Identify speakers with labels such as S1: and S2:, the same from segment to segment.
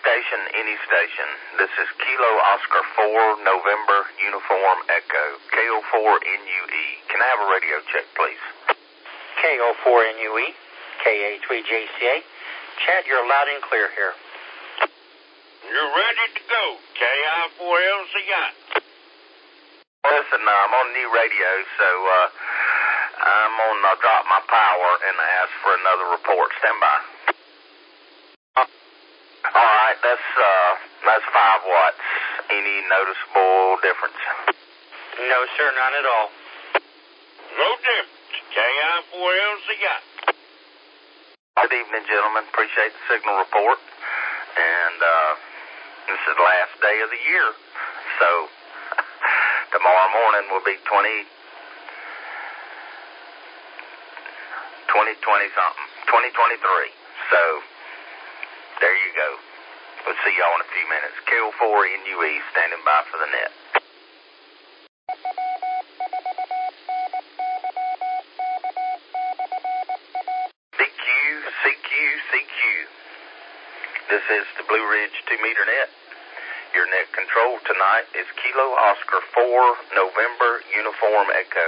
S1: station, any station. This is Kilo Oscar 4, November, Uniform Echo, KO4NUE. Can I have a radio check, please?
S2: KO4NUE, KA3JCA. Chad, you're loud and clear here.
S3: You're ready to go, KI4LCI.
S1: Listen, I'm on new radio, so I'm on drop my power and ask for another report. Stand by. All right, that's 5 watts. Any noticeable difference?
S2: No, sir, none at all.
S3: No difference, KI4LCI.
S1: Good evening, gentlemen. Appreciate the signal report. And this is the last day of the year, so tomorrow morning will be 2020 something, 2023. So there you go. We'll see y'all in a few minutes. KO4NUE standing by for the net. CQ. This is the Blue Ridge 2-meter net. Your net control tonight is Kilo Oscar 4, November, Uniform Echo,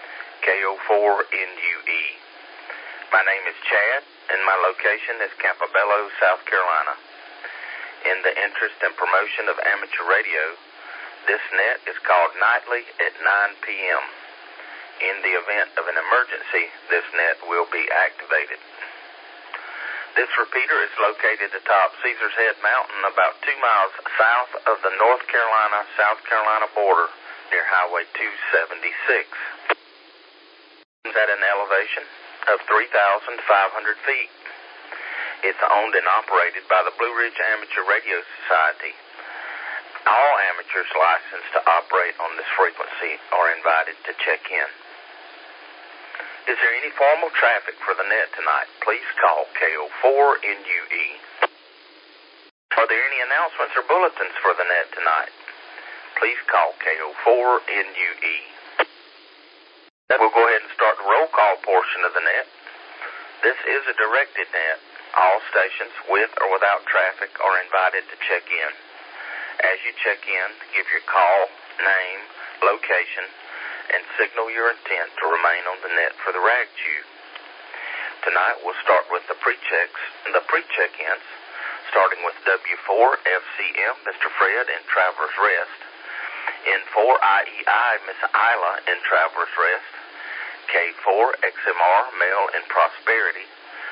S1: KO4NUE. My name is Chad, and my location is Campobello, South Carolina. In the interest and promotion of amateur radio, this net is called nightly at 9 p.m. In the event of an emergency, this net will be activated. This repeater is located atop Caesars Head Mountain, about 2 miles south of the North Carolina-South Carolina border near Highway 276. It's at an elevation of 3,500 feet. It's owned and operated by the Blue Ridge Amateur Radio Society. All amateurs licensed to operate on this frequency are invited to check in. Is there any formal traffic for the net tonight? Please call KO4NUE. Are there any announcements or bulletins for the net tonight? Please call KO4NUE. We'll go ahead and start the roll call portion of the net. This is a directed net. All stations with or without traffic are invited to check in. As you check in, give your call, name, location, and signal your intent to remain on the net for the rag tube. Tonight we'll start with the pre-check-ins, starting with W4FCM, Mr. Fred in Travelers Rest, N4IEI, Miss Isla in Travelers Rest, K4XMR, Male in Prosperity,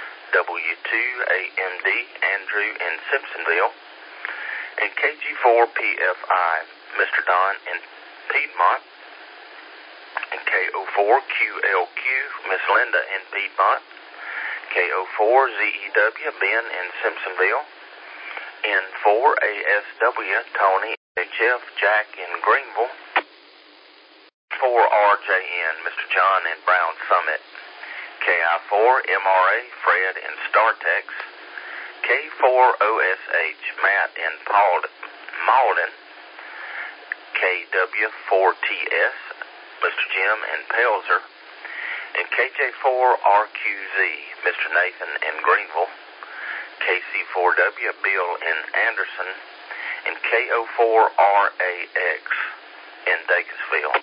S1: W2AMD, Andrew in Simpsonville, and KG4PFI, Mr. Don in Piedmont, and KO4QLQ, Miss Linda in Piedmont, KO4ZEW, Ben in Simpsonville, N4ASW, Tony HF, Jack in Greenville, 4RJN, Mr. John in Brown Summit, KI4MRA, Fred in StarTex, K4OSH, Matt in Malden, KW4TS, Mr. Jim in Pelzer, and KJ4RQZ, Mr. Nathan in Greenville, KC4W, Bill in Anderson, and KO4RAX in Dacusville.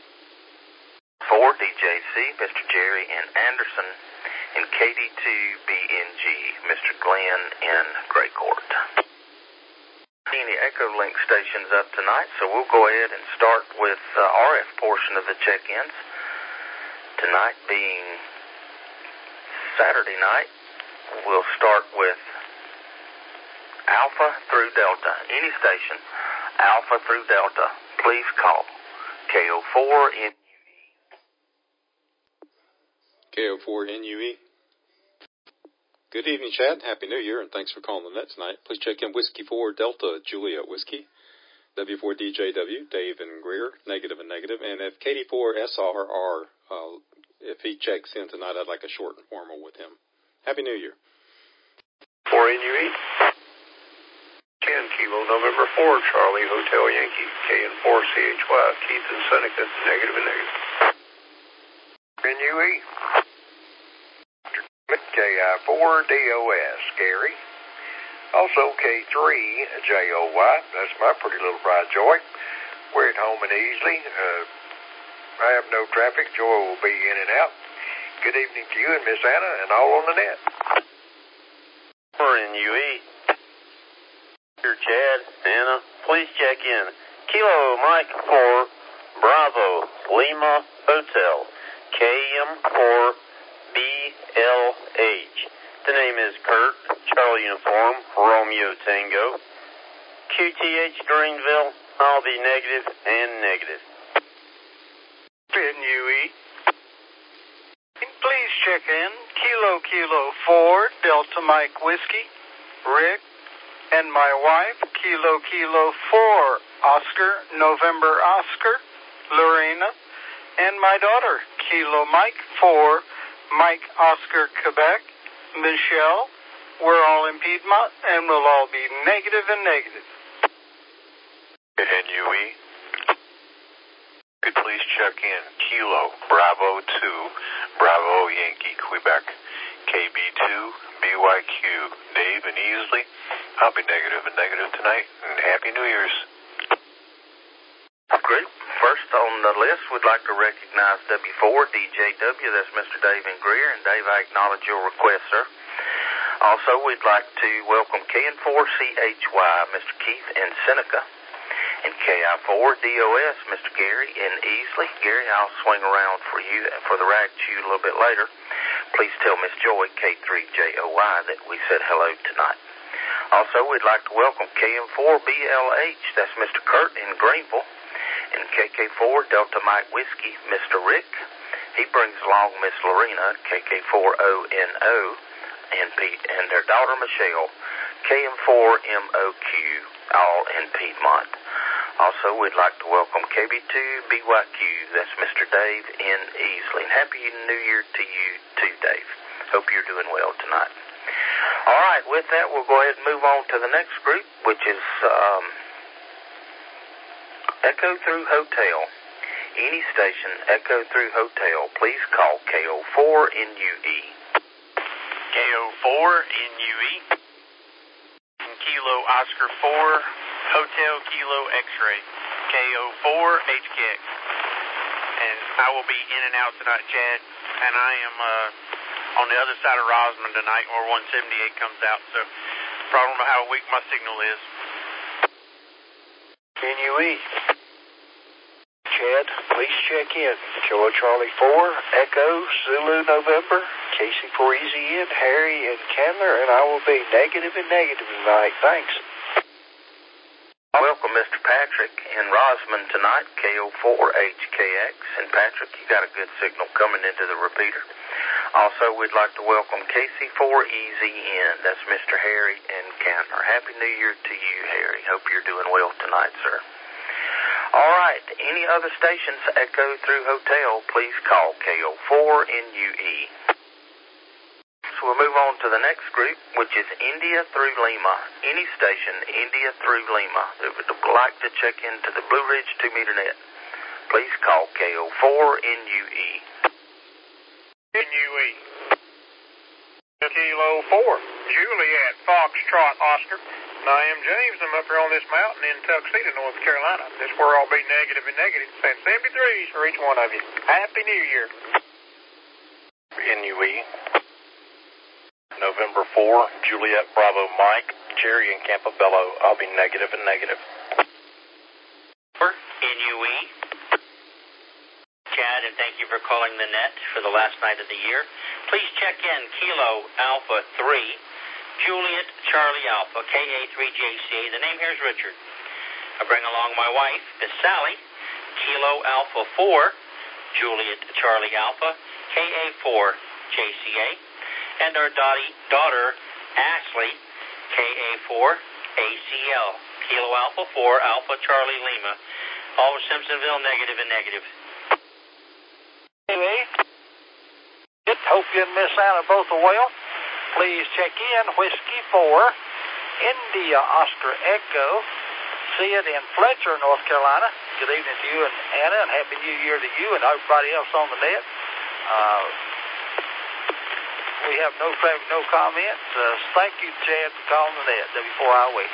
S1: 4DJC, Mr. Jerry in Anderson, and KD2BNG, Mr. Glenn in Gray Court. Any Echo Link stations up tonight, so we'll go ahead and start with the RF portion of the check-ins. Tonight being Saturday night, we'll start with Alpha through Delta. Any station, Alpha through Delta, please call KO4NUE.
S4: KO4NUE. Good evening, Chad. Happy New Year, and thanks for calling the net tonight. Please check in Whiskey 4 Delta Juliet Whiskey, W4DJW, Dave and Greer, negative and negative, and if KD4SRR, if he checks in tonight, I'd like a short and formal with him. Happy New Year.
S5: 4NUE. 10 Kilo, November 4, Charlie Hotel Yankee, KN4CHY, Keith and Seneca, negative and negative. NUE. KI4DOS, Gary. Also, K3JOY, that's my pretty little bride, Joy. We're at home and easily. I have no traffic. Joy will be in and out. Good evening to you and Miss Anna and all on the net.
S6: For NUE. Here, Chad, Anna, please check in. Kilo Mike 4, Bravo, Lima Hotel, KM4BLH. The name is Kurt, Charlie Uniform, Romeo Tango. QTH Greenville, I'll be negative and negative.
S7: NUE. Please check in. Kilo 4, Delta Mike Whiskey, Rick, and my wife, Kilo 4, Oscar, November Oscar, Lorena, and my daughter, Kilo Mike 4, Mike Oscar Quebec, Michelle. We're all in Piedmont, and we'll all be negative and negative.
S8: NUE. Could please check in. Kilo, Bravo 2, Bravo Yankee, Quebec, KB2, BYQ, Dave and Easley. I'll be negative and negative tonight, and Happy New Year's.
S1: Great. First on the list, we'd like to recognize W4, DJW, that's Mr. Dave and Greer, and Dave, I acknowledge your request, sir. Also, we'd like to welcome KN4CHY, Mr. Keith in Seneca, and KI4DOS, Mr. Gary in Easley. Gary, I'll swing around for you for the rag chew a little bit later. Please tell Miss Joy, K3JOY, that we said hello tonight. Also, we'd like to welcome KM4BLH, that's Mr. Kurt in Greenville, and KK4 Delta Mike Whiskey, Mr. Rick. He brings along Miss Lorena, KK4ONO, and their daughter Michelle, KM4MOQ, all in Piedmont. Also, we'd like to welcome KB2BYQ, that's Mr. Dave in Easley. And Happy New Year to you too, Dave. Hope you're doing well tonight. All right, with that, we'll go ahead and move on to the next group, which is Echo Through Hotel. Any station, Echo Through Hotel, please call KO4NUE.
S2: KO4NUE. Kilo Oscar 4, Hotel Kilo X-Ray, KO4HKX. And I will be in and out tonight, Chad, and I am on the other side of Rosman tonight where 178 comes out, so probably don't know how weak my signal is.
S5: NUE. Chad, please check in. Kilo Charlie 4, Echo, Zulu November, KC4 Easy In, Harry and Candler, and I will be negative and negative tonight. Thanks.
S1: Welcome, Mr. Patrick in Rosman tonight, KO4HKX. And Patrick, you got a good signal coming into the repeater. Also, we'd like to welcome KC4EZN. That's Mr. Harry and Candler. Happy New Year to you, Harry. Hope you're doing well tonight, sir. All right, any other stations Echo Through Hotel, please call KO4NUE. So we'll move on to the next group, which is India Through Lima. Any station, India Through Lima, that would like to check into the Blue Ridge 2-meter net, please call KO4NUE.
S7: NUE. Kilo 4, Juliet, Foxtrot, Oscar. And I am James. I'm up here on this mountain in Tuxedo, North Carolina. This is where I'll be negative and negative. Send 73s for each one of you. Happy New Year.
S8: NUE. November 4, Juliet Bravo Mike, Jerry in Campobello. I'll be negative and negative.
S2: NUE. Chad, and thank you for calling the net for the last night of the year. Please check in Kilo Alpha 3, Juliet Charlie Alpha, KA3JCA. The name here is Richard. I bring along my wife, Miss Sally, Kilo Alpha 4, Juliet Charlie Alpha, KA4JCA, and our daughter, Ashley, KA4ACL, Kilo Alpha 4, Alpha Charlie Lima, all of Simpsonville, negative and negative.
S7: Anyway, hope you and Miss Anna both are well. Please check in Whiskey 4, India Oscar Echo, Sid in Fletcher, North Carolina. Good evening to you and Anna, and Happy New Year to you and everybody else on the net. We have no traffic, no comments. Thank you, Chad, for calling the net, W4IOE.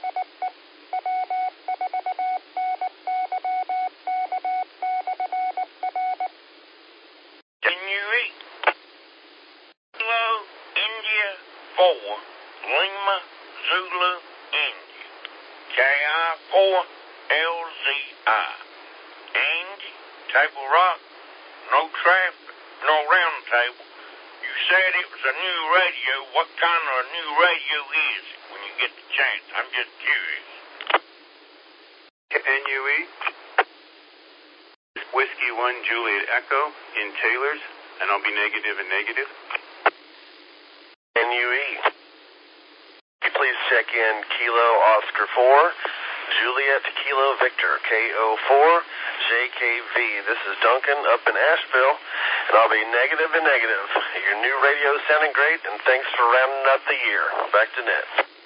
S3: Kilo India 4, Lima Zulu India, KI4 LZI. Andy, Table Rock, no traffic, no round table. You said it was a new radio. What kind of a new radio is it when you get the chance? I'm just curious.
S8: NUE, Whiskey 1 Juliet Echo in Taylors, and I'll be negative and negative.
S6: NUE, please check in Kilo Oscar 4, Juliet Kilo Victor, KO4, JKV. This is Duncan up in Asheville, and I'll be negative and negative. Your new radio is sounding great, and thanks for rounding up the year. Back to net.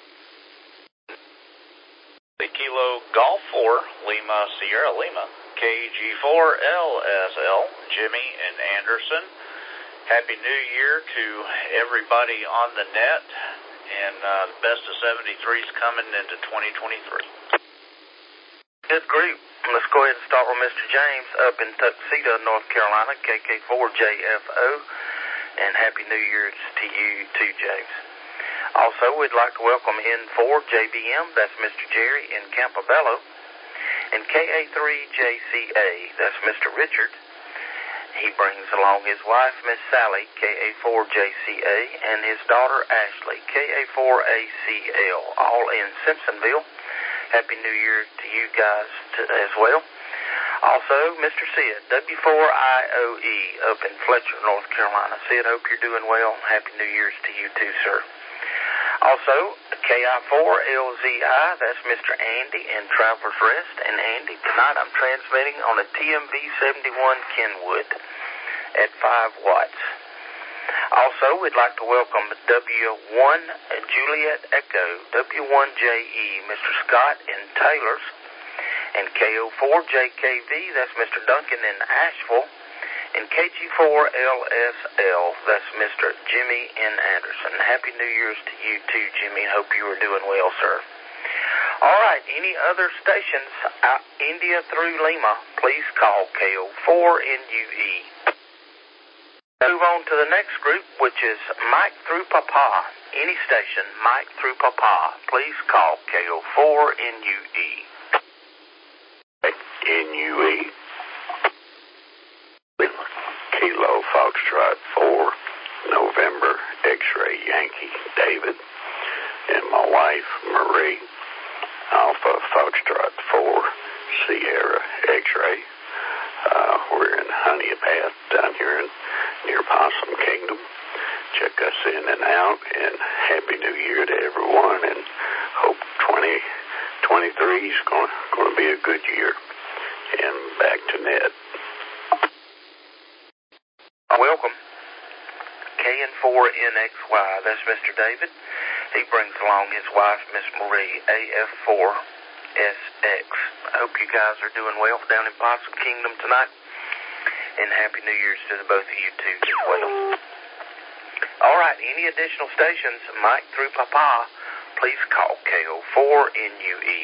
S9: The Kilo Golf 4, Lima Sierra Lima, KG4 LSL, Jimmy and Anderson. Happy New Year to everybody on the net, and the best of 73's coming into 2023.
S1: Good group. Let's go ahead and start with Mr. James up in Tuxedo, North Carolina, KK4JFO, and Happy New Year's to you too, James. Also, we'd like to welcome N4JBM, that's Mr. Jerry in Campobello, and KA3JCA, that's Mr. Richard. He brings along his wife, Miss Sally, KA4JCA, and his daughter, Ashley, KA4ACL, all in Simpsonville. Happy New Year to you guys as well. Also, Mr. Sid, W4IOE, up in Fletcher, North Carolina. Sid, hope you're doing well. Happy New Year's to you too, sir. Also, KI4LZI, that's Mr. Andy in Travelers Rest. And Andy, tonight I'm transmitting on a TMV71 Kenwood at 5 watts. Also, we'd like to welcome W1 Juliet Echo, W1JE, Mr. Scott in Taylors, and KO4JKV, that's Mr. Duncan in Asheville, and KG4LSL, that's Mr. Jimmy in Anderson. Happy New Year's to you too, Jimmy. Hope you are doing well, sir. All right, any other stations, India through Lima, please call KO4NUE. Move on to the next group, which is Mike through Papa. Any station, Mike through Papa, please call KO4NUE.
S3: NUE, Kilo Foxtrot 4, November X-Ray Yankee David, and my wife Marie, Alpha Foxtrot 4, Sierra X-Ray. We're in Honeypath down here near Possum Kingdom. Check us in and out, and Happy New Year to everyone, and hope 2023 is going to be a good year. And back to Ned.
S1: Welcome. KN4NXY, that's Mr. David. He brings along his wife, Miss Marie, AF4SX. I hope you guys are doing well down in Possum Kingdom tonight. And Happy New Year's to the both of you too as well. All right, any additional stations, Mike through Papa, please call KO4NUE.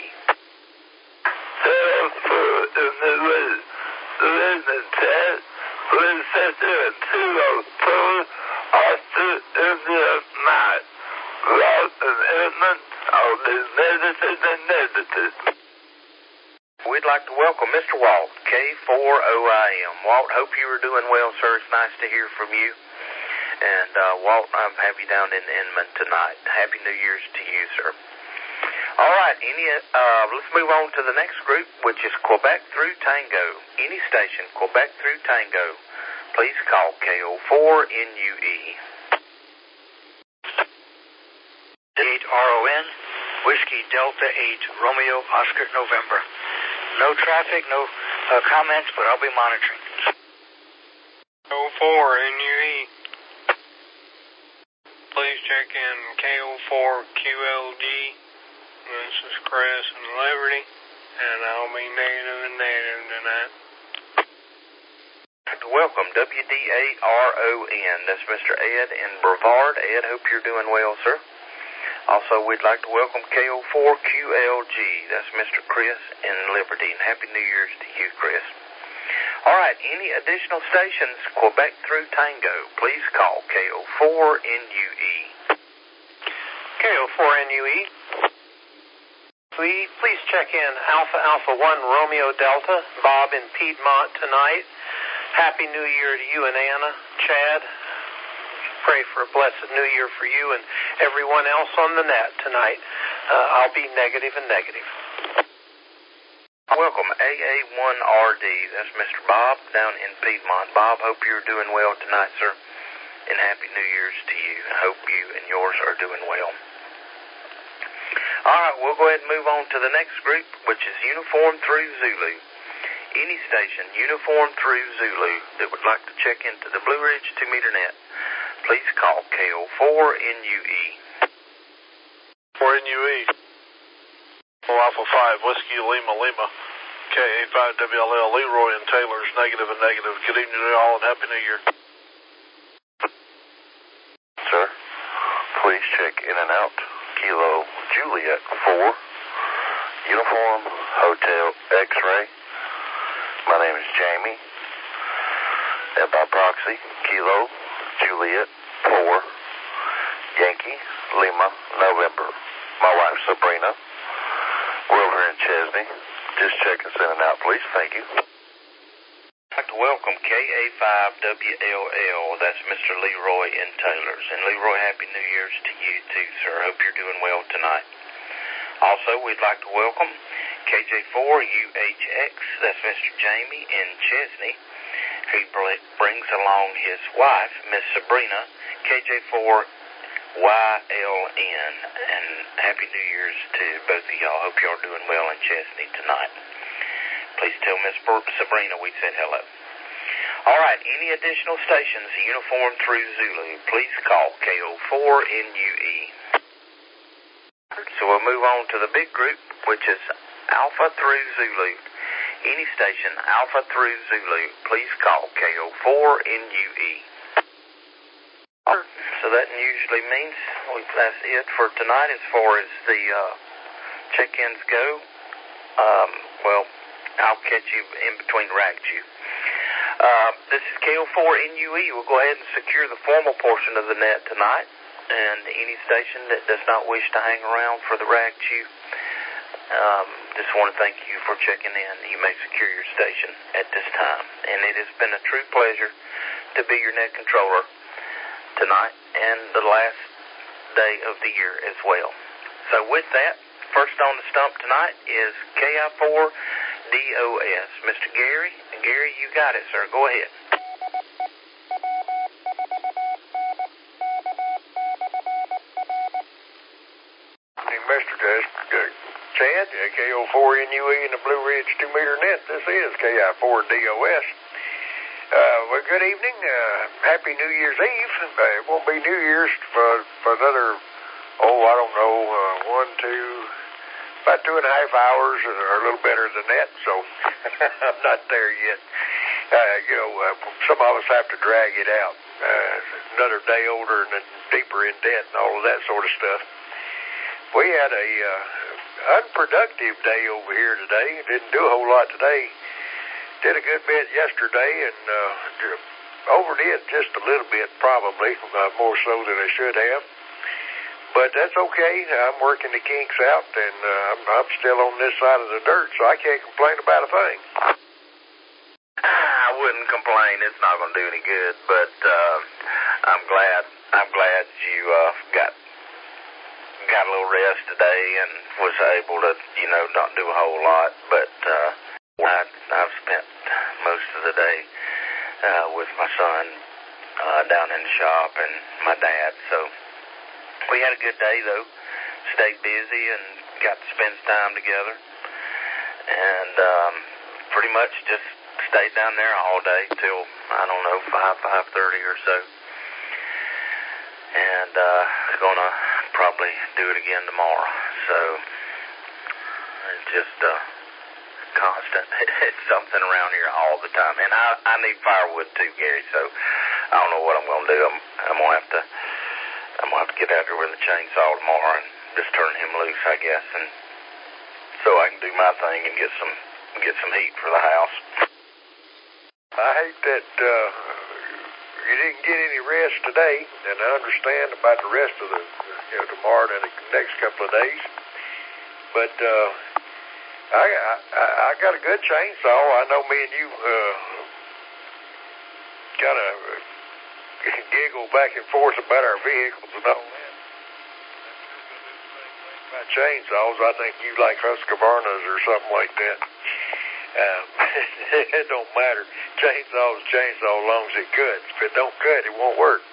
S1: We'd like to welcome Mr. Walt, K4OIM. Walt, hope you are doing well, sir. It's nice to hear from you. And Walt, I'm happy down in Inman tonight. Happy New Year's to you, sir. All right, let's move on to the next group, which is Quebec through Tango. Any station, Quebec through Tango, please call KO4NUE.
S7: 8RON, Whiskey Delta 8, Romeo Oscar November. No traffic, no comments, but I'll be monitoring.
S10: 04NUE. Please check in KO4QLD. This is Chris in Liberty, and I'll be negative and negative tonight.
S1: like to welcome WD8RON. That's Mr. Ed in Brevard. Ed, hope you're doing well, sir. Also, we'd like to welcome KO4QLG. That's Mr. Chris in Liberty. And Happy New Year's to you, Chris. All right, any additional stations, Quebec through Tango, please call KO4NUE.
S6: KO4NUE. Please check in Alpha Alpha 1 Romeo Delta, Bob in Piedmont tonight. Happy New Year to you and Anna, Chad. Pray for a blessed New Year for you and everyone else on the net tonight. I'll be negative and negative.
S1: Welcome, AA1RD. That's Mr. Bob down in Piedmont. Bob, hope you're doing well tonight, sir. And Happy New Year's to you. I hope you and yours are doing well. All right, we'll go ahead and move on to the next group, which is Uniform through Zulu. Any station, Uniform through Zulu, that would like to check into the Blue Ridge 2-meter net, please call KO4NUE.
S11: 4NUE. Alpha 5, Whiskey Lima Lima. KA5WLL, Leroy and Taylor's negative and negative. Good evening to all and Happy New Year.
S3: Sir, please check in and out. Kilo Juliet 4, Uniform Hotel X-Ray. My name is Jamie. And by proxy, Kilo Juliet 4, Yankee Lima November. My wife Sabrina. We're over here in Chesney. Just check us in and out, please. Thank you.
S1: I'd like to welcome KA5WLL. That's Mr. Leroy in Taylor's. And Leroy, Happy New Year's to you too, sir. Hope you're doing well tonight. Also, we'd like to welcome KJ4UHX. That's Mr. Jamie in Chesney, who brings along his wife, Miss Sabrina, KJ4YLN. And Happy New Year's to both of y'all. Hope y'all are doing well in Chesney tonight. Please tell Miss Sabrina we said hello. All right, any additional stations, Uniform through Zulu, please call KO4NUE. So we'll move on to the big group, which is Alpha through Zulu. Any station, Alpha through Zulu, please call KO4NUE. So that usually means that's it for tonight as far as the check-ins go. Well, I'll catch you in between racks you. This is KO4NUE. We'll go ahead and secure the formal portion of the net tonight. And any station that does not wish to hang around for the rack you, just want to thank you for checking in. You may secure your station at this time. And it has been a true pleasure to be your net controller tonight and the last day of the year as well. So with that, first on the stump tonight is KI4DOS. Mr. Gary, you got it, sir. Go ahead.
S5: Mr. Chad, KO4NUE in the Blue Ridge 2-meter net. This is KI4DOS. Well, good evening. Happy New Year's Eve. It won't be New Year's for another, I don't know, about 2.5 hours or a little better than that, so I'm not there yet. Some of us have to drag it out. Another day older and deeper in debt and all of that sort of stuff. We had a unproductive day over here today. Didn't do a whole lot today. Did a good bit yesterday and overdid just a little bit probably, more so than I should have. But that's okay. I'm working the kinks out, and I'm still on this side of the dirt, so I can't complain about a thing.
S1: I wouldn't complain. It's not going to do any good, but I'm glad you got a little rest today and was able to, not do a whole lot. But I've spent most of the day with my son down in the shop and my dad, so we had a good day, though. Stayed busy and got to spend time together. And pretty much just stayed down there all day till, 5:30 or so. And gonna probably do it again tomorrow. So just constant. It's something around here all the time. And I need firewood too, Gary, so I don't know what I'm going to do. I'm going to have to get out there with a chainsaw tomorrow and just turn him loose, I guess, and so I can do my thing and get some heat for the house.
S5: I hate that you didn't get any rest today, and I understand about the rest of the tomorrow and the next couple of days. But I got a good chainsaw. I know me and you kind of giggle back and forth about our vehicles and all that. About chainsaws, I think you like Husqvarnas or something like that. It don't matter. Chainsaw as long as it cuts. If it don't cut, it won't work.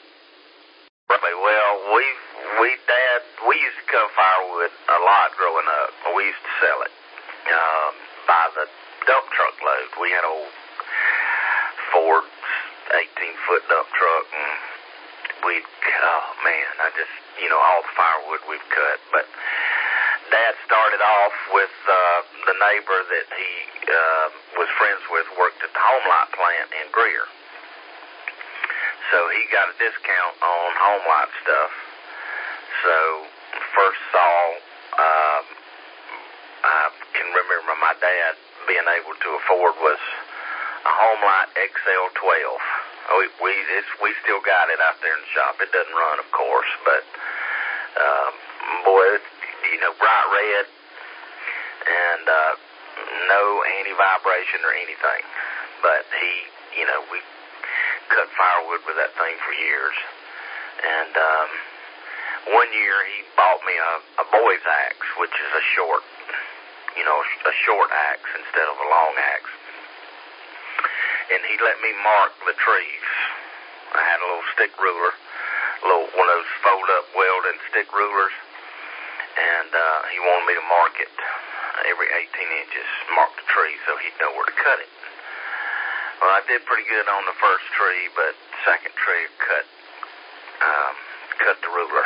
S1: Well, we used to cut firewood a lot growing up. We used to sell it by the dump truck load. We had old Ford 18-foot dump truck, and all the firewood we've cut. But Dad started off with the neighbor that he was friends with, worked at the Home Light plant in Greer. So he got a discount on Home Light stuff. So first saw, I can remember my dad being able to afford was a Home Light XL12. We still got it out there in the shop. It doesn't run, of course, but bright red and no anti-vibration or anything. But we cut firewood with that thing for years. And one year he bought me a boy's axe, which is a short axe instead of a long axe. And he let me mark the trees. I had a little stick ruler, one of those fold-up welded stick rulers, and he wanted me to mark it every 18 inches, mark the tree so he'd know where to cut it. Well, I did pretty good on the first tree, but the second tree cut the ruler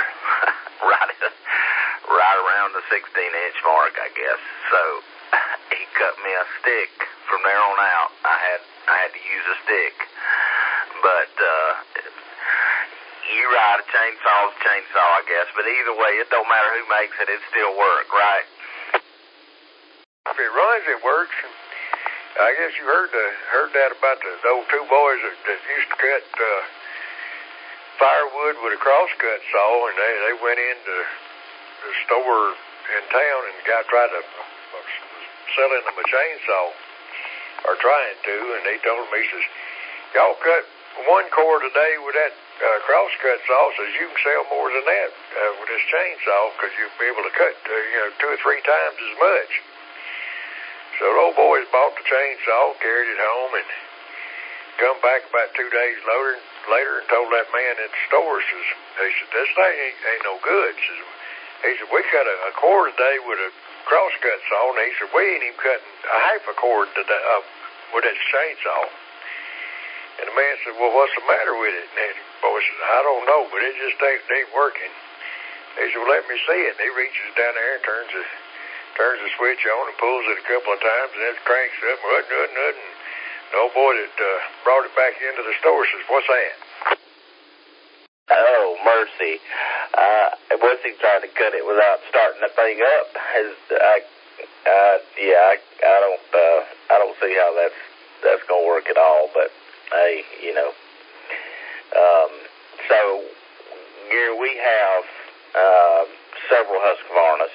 S1: right around the 16-inch mark, I guess. So he cut me a stick. From there on out, I had to use a stick. But you're right, a chainsaw's a chainsaw, I guess. But either way, it don't matter who makes it, it still work, right?
S5: If it runs, it works. I guess you heard that about the old two boys that used to cut firewood with a crosscut saw, and they went into the store in town, and the guy tried to selling them a chainsaw, or trying to, and they told him, he says, y'all cut one cord a day with that crosscut saw, says you can sell more than that with this chainsaw, because you'll be able to cut 2 or 3 times as much. So the old boys bought the chainsaw, carried it home, and come back about 2 days later and told that man at the store, they said, this thing ain't no good. He said, we cut a cord a day with a crosscut saw, and he said, we ain't even cutting a half a cord today, with this chainsaw. And the man said, well, what's the matter with it? And the boy said, I don't know, but it just ain't working. He said, well, let me see it. And he reaches down there and turns the switch on and pulls it a couple of times, and then cranks up, and the old boy that brought it back into the store says, what's that?
S1: Oh, mercy. Was he trying to cut it without starting the thing up? I don't see how that's going to work at all, but hey, so, Gary, we have several Husqvarnas.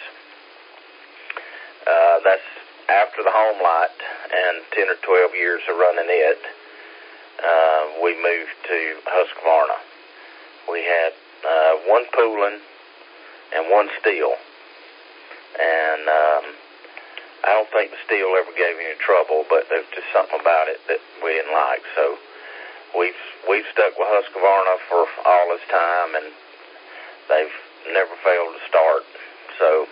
S1: That's after the Home Light and 10 or 12 years of running it, we moved to Husqvarna. We had one Poulin and one Steel, and I don't think the Steel ever gave me any trouble, but there's just something about it that we didn't like. So we've stuck with Husqvarna for all this time, and they've never failed to start. So,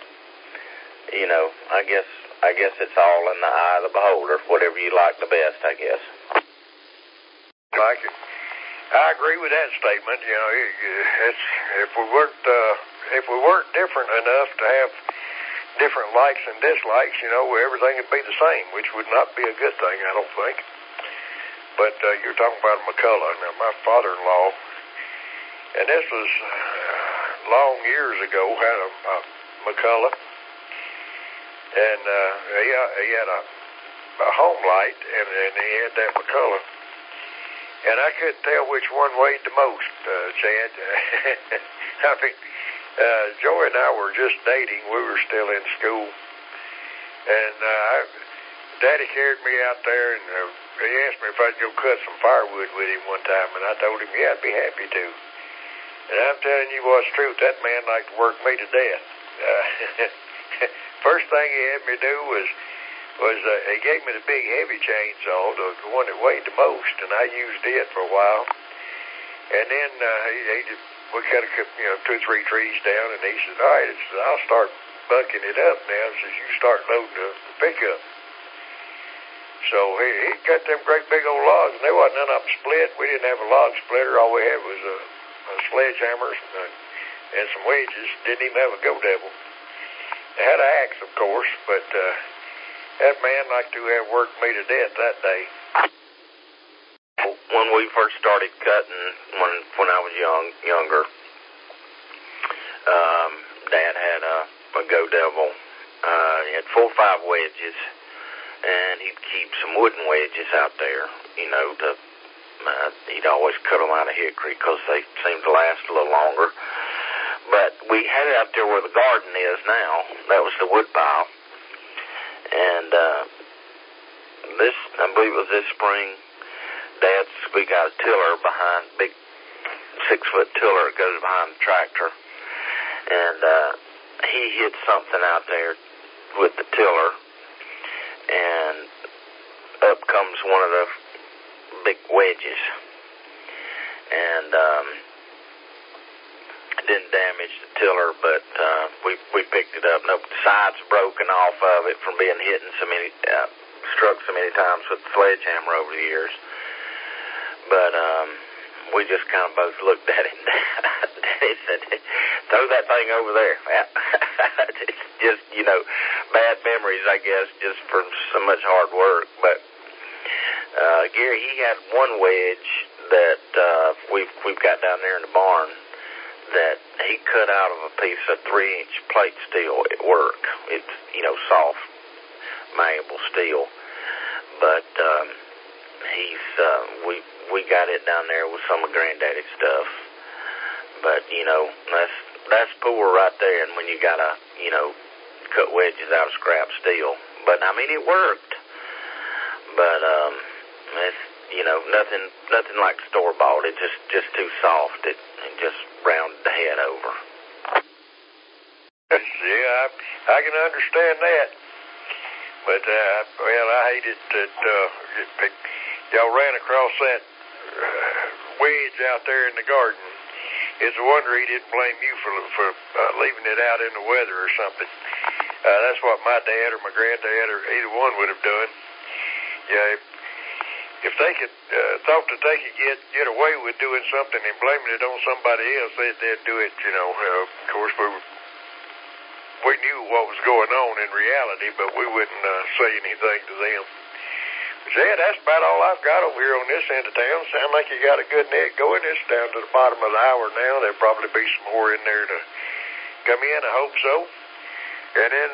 S1: I guess it's all in the eye of the beholder. Whatever you like the best, I guess.
S5: Like it. I agree with that statement. If we weren't different enough to have different likes and dislikes, you know, everything would be the same, which would not be a good thing, I don't think. But you're talking about McCullough. Now, my father-in-law, and this was long years ago, had a McCullough, and he had a home light, and he had that McCullough. And I couldn't tell which one weighed the most, Chad. I mean, Joy and I were just dating. We were still in school. And Daddy carried me out there, and he asked me if I'd go cut some firewood with him one time. And I told him, yeah, I'd be happy to. And I'm telling you what's truth, that man liked to work me to death. First thing he had me do was he gave me the big heavy chainsaw, the one that weighed the most, and I used it for a while. And then we cut a, 2 or 3 trees down, and he said, all right, I'll start bucking it up now since you start loading the pickup. So he cut them great big old logs, and there wasn't none of them split. We didn't have a log splitter. All we had was a sledgehammer and some wedges. Didn't even have a go-devil. They had an axe, of course, but that man liked to have worked me to death that day.
S1: When we first started cutting, when I was younger, Dad had a go-devil. He had 4 or 5 wedges, and he'd keep some wooden wedges out there, he'd always cut them out of hickory because they seemed to last a little longer. But we had it out there where the garden is now. That was the wood pile. And I believe it was this spring, we got a tiller behind, big 6-foot tiller that goes behind the tractor. And he hit something out there with the tiller, and up comes one of the big wedges. And it didn't damage the tiller, but we picked it up. No, the sides broken off of it from being hit struck so many times with the sledgehammer over the years. But we just kind of both looked at it, and Daddy said, throw that thing over there. It's just, bad memories, I guess, just from so much hard work. But Gary, he had one wedge that we've got down there in the barn that he cut out of a piece of 3-inch plate steel at work. It's, soft, malleable steel. But we got it down there with some of Granddaddy's stuff. But, that's poor right there. And when you got to, cut wedges out of scrap steel. But, it worked. But, it's, nothing like store-bought. It's just too soft. It just rounded the head over.
S5: Yeah, I can understand that. But, I hated that y'all ran across that wedge out there in the garden. It's a wonder he didn't blame you for leaving it out in the weather or something. That's what my dad or my granddad or either one would have done. Yeah, if they could thought that they could get away with doing something and blaming it on somebody else, they'd do it. Of course, we knew what was going on in reality, but we wouldn't say anything to them. Chad, that's about all I've got over here on this end of town. Sound like you got a good net going. It's down to the bottom of the hour now. There'll probably be some more in there to come in. I hope so. And then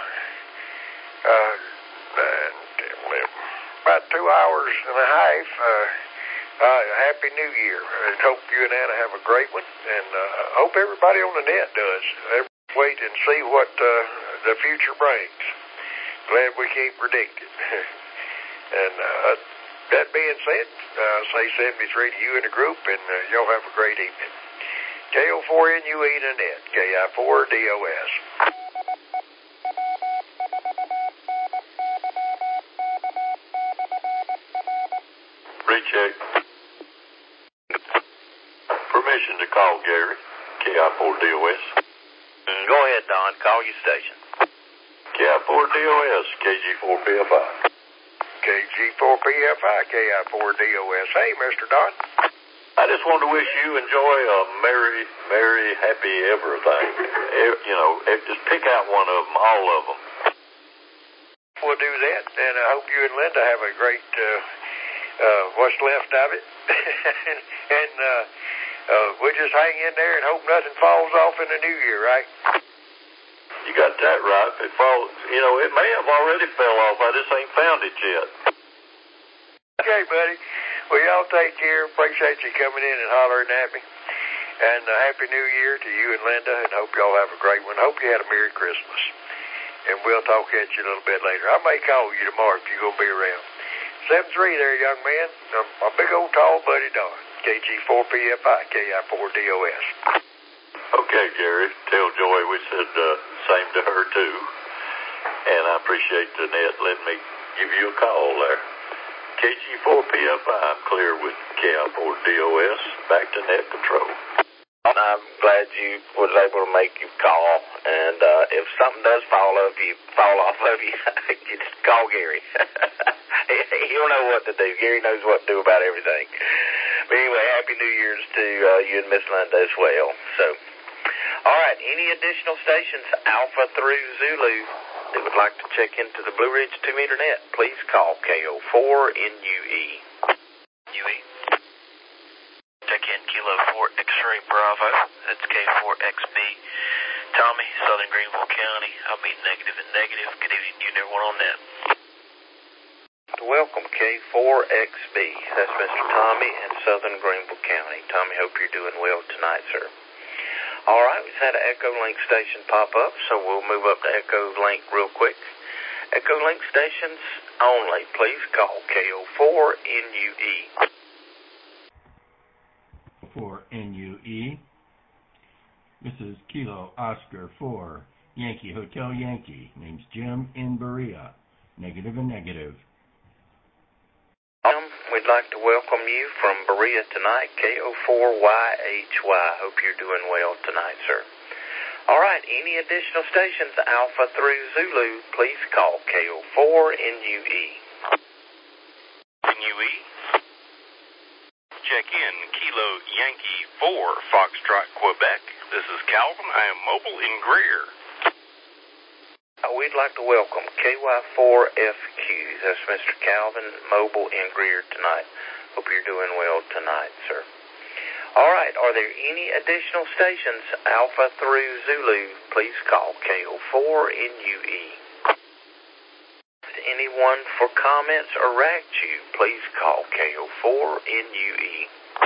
S5: about 2 hours and a half, Happy New Year. I hope you and Anna have a great one. And hope everybody on the net does. Wait and see what the future brings. Glad we can't predict it. And that being said, say 73 to you and the group, and y'all have a great evening. KO4NUE to net, KI4DOS.
S3: Recheck. Permission to call Gary, KI4DOS.
S1: Go ahead, Don. Call your station.
S3: KI4DOS, KG4PFI.
S5: KG4PFI, KI4DOS. Hey, Mr. Don.
S3: How
S12: just wanted to wish you and Joy a merry, merry, happy everything. Just pick out one of them, all of them.
S5: We'll do that, and I hope you and Linda have a great, what's left of it. and we'll just hang in there and hope nothing falls off in the new year, right?
S12: You got that right. If it falls, it may have already fell off. I just ain't found it yet.
S5: Okay, buddy. Well, y'all take care. Appreciate you coming in and hollering at me. And Happy New Year to you and Linda, and hope y'all have a great one. Hope you had a Merry Christmas. And we'll talk at you a little bit later. I may call you tomorrow if you're going to be around. 7-3 there, young man. My big old tall buddy Don. KG4PFI, KI4DOS.
S12: Okay, Gary. Tell Joy we said same to her, too. And I appreciate Annette letting me give you a call there. KG4PFI, I'm clear with KI4DOS. Back to net control.
S1: I'm glad you was able to make your call, and if something does fall off of you, just call Gary. He'll know what to do. Gary knows what to do about everything. But anyway, Happy New Year's to you and Miss Linda as well. So, all right, any additional stations, Alpha through Zulu, that would like to check into the Blue Ridge 2-meter net, please call KO4NUE.
S13: UE. Check in Kilo 4 X-ray Bravo. That's K4XB. Tommy, Southern Greenville County. I'll be negative and negative. Good evening to you and everyone on net.
S1: Welcome, K4XB. That's Mr. Tommy in Southern Greenville County. Tommy, hope you're doing well tonight, sir. All right, we've had an Echo Link station pop up, so we'll move up to Echo Link real quick. Echo Link stations only. Please call KO4NUE.
S14: For NUE, this is Kilo Oscar 4 Yankee Hotel Yankee. Name's Jim in Berea. Negative and negative.
S1: We'd like to welcome you from Berea tonight, KO4YHY. Hope you're doing well tonight, sir. All right, any additional stations, Alpha through Zulu, please call KO4NUE.
S15: NUE? Check in Kilo Yankee 4 Foxtrot, Quebec. This is Calvin. I am mobile in Greer.
S1: We'd like to welcome KY4FQ. That's Mr. Calvin, mobile in Greer tonight. Hope you're doing well tonight, sir. All right, are there any additional stations, Alpha through Zulu? Please call KO4NUE. Anyone for comments or RACTU, please call KO4NUE.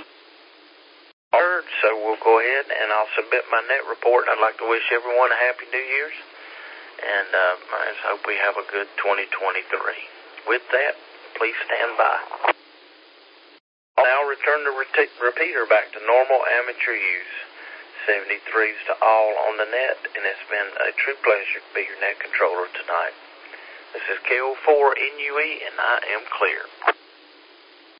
S1: So we'll go ahead and I'll submit my net report. I'd like to wish everyone a Happy New Year's. And I just hope we have a good 2023. With that, please stand by. I'll now return the repeater back to normal amateur use. 73s to all on the net, and it's been a true pleasure to be your net controller tonight. This is KO4NUE, and I am clear.